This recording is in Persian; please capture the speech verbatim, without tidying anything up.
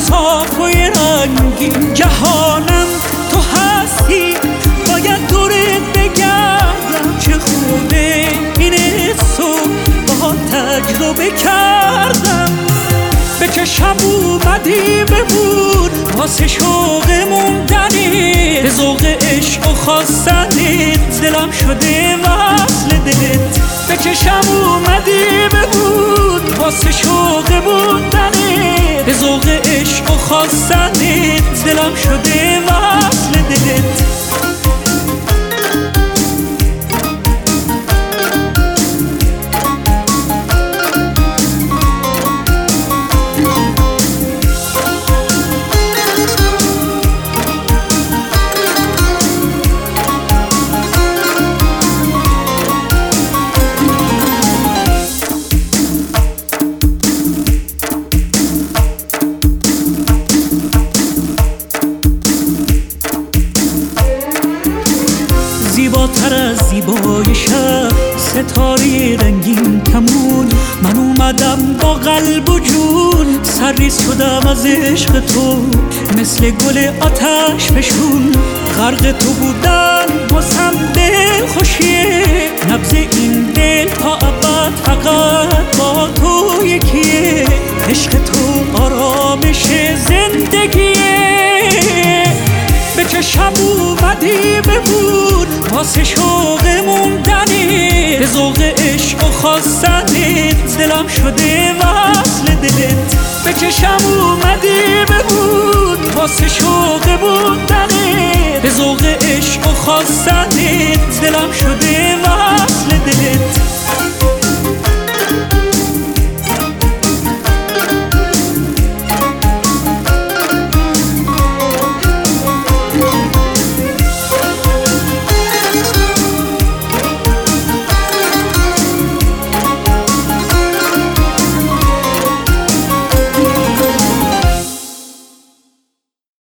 صاف و رنگین جهانم تو هستی، باید دورت بگردم. چه خوبه این صبح با تجربه کردم. به چشم اومدی ببود واسه شوق موندنت، به ذوق عشق و خواستنت دلم شده وصل دلت. به چشم اومدی ببود واسه شوق موندنت، به ذوق عشق و خواستنت دلم شده وصل دلت. زیباتر از زیبای شب ستاره رنگین کمون، من اومدم با قلب و جون سرریز شدم از عشق تو. مثل گل آتش فشون غرق تو بودن واسم دل خوشیه. نبض این دل تا ابد فقط با تو یکیه. عشق تو آرامش زندگیه. به چشم اومدی ببود واسه شوق موندنت، به ذوق عشق و خواستنت دلم شده وصل دلت. به چشم اومدی ببود واسه شوق موندنت، به ذوق عشق و خواستنت دلم شده وصل